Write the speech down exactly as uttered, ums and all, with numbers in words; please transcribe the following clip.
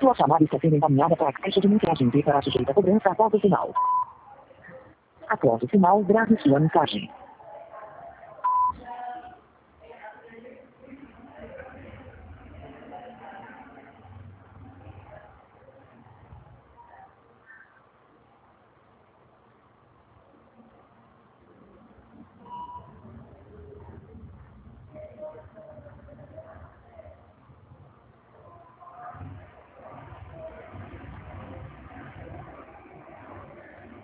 Sua chamada está sendo encaminhada para a caixa de mensagem e para sujeita a cobrança após o sinal. Após o sinal, grave sua mensagem.